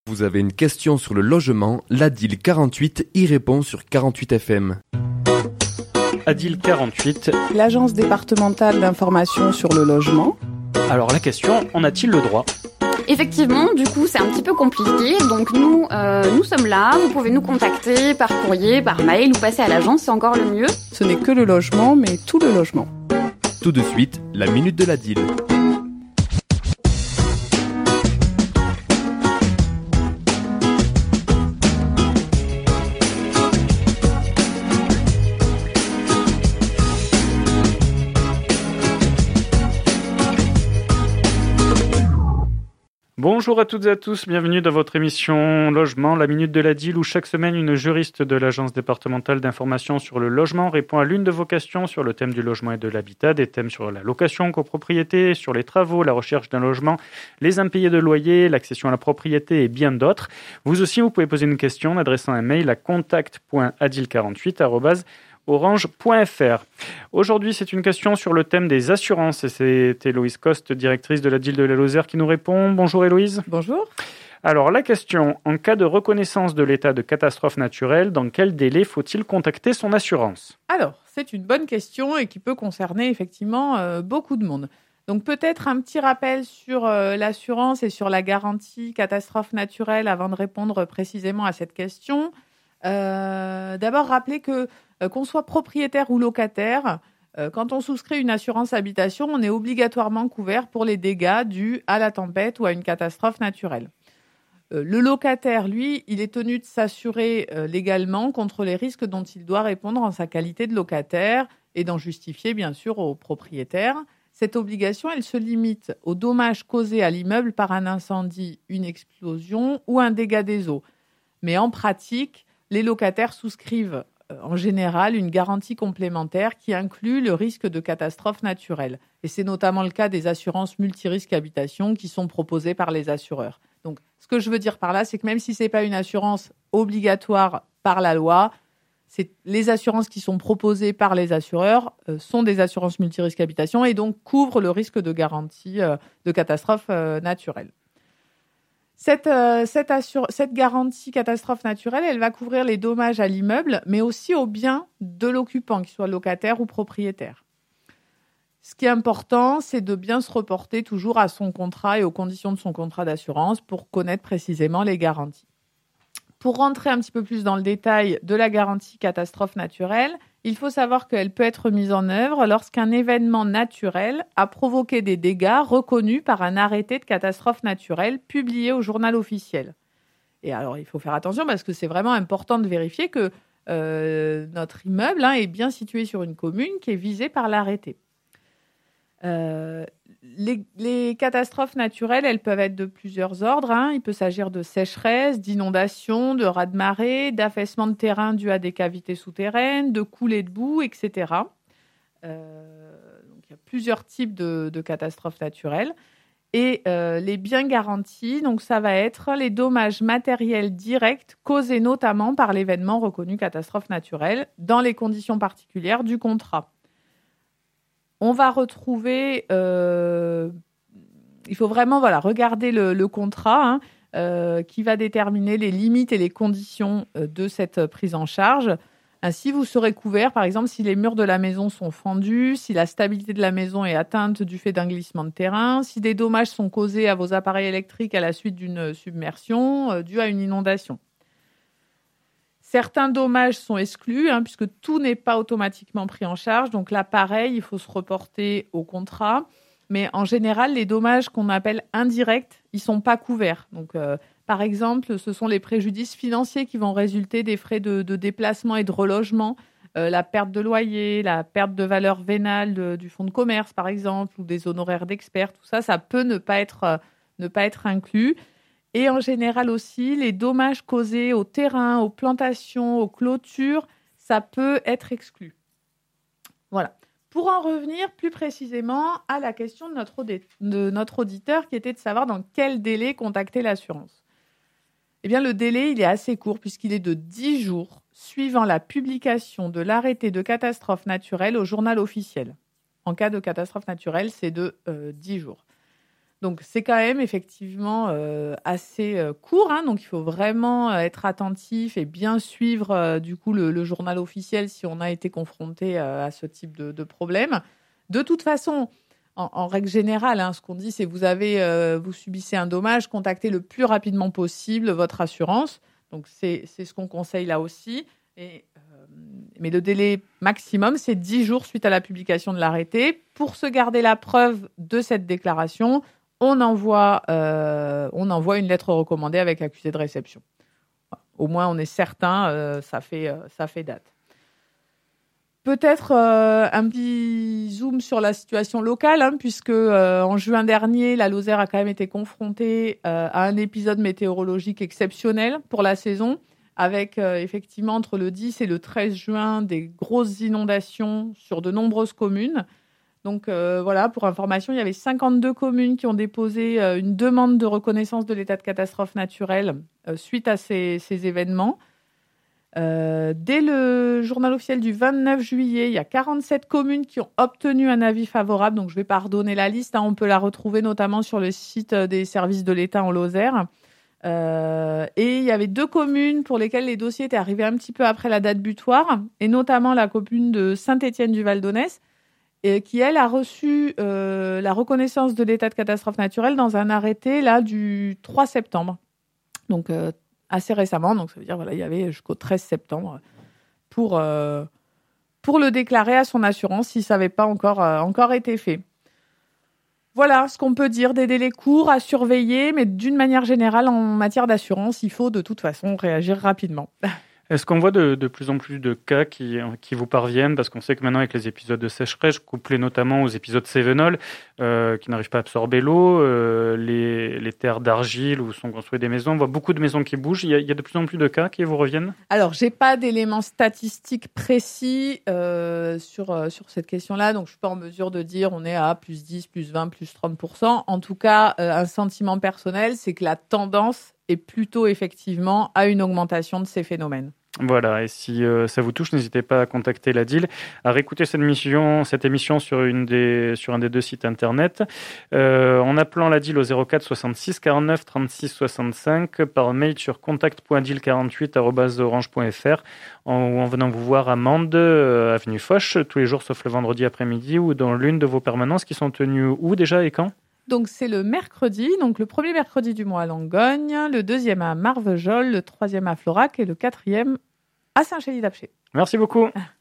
Vous avez une question sur le logement, l'ADIL 48 y répond sur 48 FM. ADIL 48. L'Agence départementale d'information sur le logement. Alors la question, en a-t-il le droit ? Effectivement, du coup, c'est un petit peu compliqué. Donc nous sommes là. Vous pouvez nous contacter par courrier, par mail ou passer à l'agence, c'est encore le mieux. Ce n'est que le logement, mais tout le logement. Tout de suite, la minute de l'ADIL. Bonjour à toutes et à tous, bienvenue dans votre émission Logement, la minute de l'ADIL, où chaque semaine une juriste de l'Agence départementale d'information sur le logement répond à l'une de vos questions sur le thème du logement et de l'habitat, des thèmes sur la location, copropriété, sur les travaux, la recherche d'un logement, les impayés de loyer, l'accession à la propriété et bien d'autres. Vous aussi, vous pouvez poser une question en adressant un mail à contact.adil48@orange.fr. Aujourd'hui, c'est une question sur le thème des assurances et c'est Héloïse Coste, directrice de l'ADIL de la Lozère, qui nous répond. Bonjour Héloïse. Bonjour. Alors la question, en cas de reconnaissance de l'état de catastrophe naturelle, dans quel délai faut-il contacter son assurance ? Alors, c'est une bonne question et qui peut concerner effectivement beaucoup de monde. Donc peut-être un petit rappel sur l'assurance et sur la garantie catastrophe naturelle avant de répondre précisément à cette question. D'abord, rappeler que qu'on soit propriétaire ou locataire, quand on souscrit une assurance habitation, on est obligatoirement couvert pour les dégâts dus à la tempête ou à une catastrophe naturelle. Le locataire, lui, il est tenu de s'assurer légalement contre les risques dont il doit répondre en sa qualité de locataire et d'en justifier, bien sûr, au propriétaire. Cette obligation, elle se limite aux dommages causés à l'immeuble par un incendie, une explosion ou un dégât des eaux. Mais en pratique, les locataires souscrivent en général une garantie complémentaire qui inclut le risque de catastrophe naturelle. Et c'est notamment le cas des assurances multirisques habitation qui sont proposées par les assureurs. Donc, ce que je veux dire par là, c'est que même si ce n'est pas une assurance obligatoire par la loi, les assurances qui sont proposées par les assureurs sont des assurances multirisques habitation et donc couvrent le risque de garantie de catastrophe naturelle. Cette garantie catastrophe naturelle, elle va couvrir les dommages à l'immeuble, mais aussi aux biens de l'occupant, qu'il soit locataire ou propriétaire. Ce qui est important, c'est de bien se reporter toujours à son contrat et aux conditions de son contrat d'assurance pour connaître précisément les garanties. Pour rentrer un petit peu plus dans le détail de la garantie catastrophe naturelle, il faut savoir qu'elle peut être mise en œuvre lorsqu'un événement naturel a provoqué des dégâts reconnus par un arrêté de catastrophe naturelle publié au journal officiel. Et alors, il faut faire attention parce que c'est vraiment important de vérifier que notre immeuble est bien situé sur une commune qui est visée par l'arrêté. Les catastrophes naturelles, elles peuvent être de plusieurs ordres. Il peut s'agir de sécheresse, d'inondations, de raz-de-marée, d'affaissement de terrain dû à des cavités souterraines, de coulées de boue, etc. Donc, il y a plusieurs types de catastrophes naturelles. Et les biens garantis, donc ça va être les dommages matériels directs causés notamment par l'événement reconnu catastrophe naturelle dans les conditions particulières du contrat. On va retrouver, il faut vraiment regarder le contrat qui va déterminer les limites et les conditions de cette prise en charge. Ainsi, vous serez couvert, par exemple, si les murs de la maison sont fendus, si la stabilité de la maison est atteinte du fait d'un glissement de terrain, si des dommages sont causés à vos appareils électriques à la suite d'une submersion due à une inondation. Certains dommages sont exclus, puisque tout n'est pas automatiquement pris en charge. Donc là, pareil, il faut se reporter au contrat. Mais en général, les dommages qu'on appelle indirects, ils ne sont pas couverts. Donc, par exemple, ce sont les préjudices financiers qui vont résulter des frais de déplacement et de relogement, la perte de loyer, la perte de valeur vénale du fonds de commerce, par exemple, ou des honoraires d'experts. Tout ça, ça peut ne pas être inclus. Et en général aussi, les dommages causés au terrain, aux plantations, aux clôtures, ça peut être exclu. Voilà. Pour en revenir plus précisément à la question de notre auditeur qui était de savoir dans quel délai contacter l'assurance. Eh bien, le délai, il est assez court puisqu'il est de 10 jours suivant la publication de l'arrêté de catastrophe naturelle au journal officiel. En cas de catastrophe naturelle, c'est de 10 jours. Donc, c'est quand même effectivement assez court. Donc, il faut vraiment être attentif et bien suivre du coup le journal officiel si on a été confronté à ce type de problème. De toute façon, en règle générale, ce qu'on dit, c'est vous subissez un dommage, contactez le plus rapidement possible votre assurance. Donc, c'est ce qu'on conseille là aussi. Mais le délai maximum, c'est 10 jours suite à la publication de l'arrêté. Pour se garder la preuve de cette déclaration, on envoie une lettre recommandée avec accusé de réception. Au moins, on est certain, ça fait date. Peut-être un petit zoom sur la situation locale, puisque en juin dernier, la Lozère a quand même été confrontée à un épisode météorologique exceptionnel pour la saison, avec effectivement entre le 10 et le 13 juin des grosses inondations sur de nombreuses communes. Donc voilà, pour information, il y avait 52 communes qui ont déposé une demande de reconnaissance de l'état de catastrophe naturelle suite à ces événements. Dès le journal officiel du 29 juillet, il y a 47 communes qui ont obtenu un avis favorable. Donc je ne vais pas redonner la liste, on peut la retrouver notamment sur le site des services de l'État en Lozère. Et il y avait 2 communes pour lesquelles les dossiers étaient arrivés un petit peu après la date butoir, et notamment la commune de Saint-Étienne-du-Val-d'Aunès, qui, elle, a reçu la reconnaissance de l'état de catastrophe naturelle dans un arrêté du 3 septembre. Donc, assez récemment. Donc, ça veut dire il y avait jusqu'au 13 septembre pour le déclarer à son assurance si ça n'avait pas encore été fait. Voilà ce qu'on peut dire, des délais courts à surveiller, mais d'une manière générale, en matière d'assurance, il faut de toute façon réagir rapidement. Est-ce qu'on voit de plus en plus de cas qui vous parviennent? Parce qu'on sait que maintenant, avec les épisodes de sécheresse, couplés notamment aux épisodes Cévenol, qui n'arrivent pas à absorber l'eau, les terres d'argile où sont construites des maisons, on voit beaucoup de maisons qui bougent. Il y a de plus en plus de cas qui vous reviennent? Alors, j'ai pas d'éléments statistiques précis sur cette question-là, donc je suis pas en mesure de dire on est à plus 10, plus 20, plus 30%. En tout cas, un sentiment personnel, c'est que la tendance est plutôt effectivement à une augmentation de ces phénomènes. Voilà, et si ça vous touche, n'hésitez pas à contacter la DIL, à réécouter cette émission sur un des 2 sites internet, en appelant la DIL au 04 66 49 36 65, par mail sur contact.dil48@orange.fr, ou en venant vous voir à Mende, avenue Foch, tous les jours sauf le vendredi après-midi, ou dans l'une de vos permanences qui sont tenues où déjà et quand? Donc, c'est le mercredi, donc le premier mercredi du mois à Langogne, le 2e à Marvejols, le 3e à Florac et le 4e à Saint-Chély-d'Apcher. Merci beaucoup.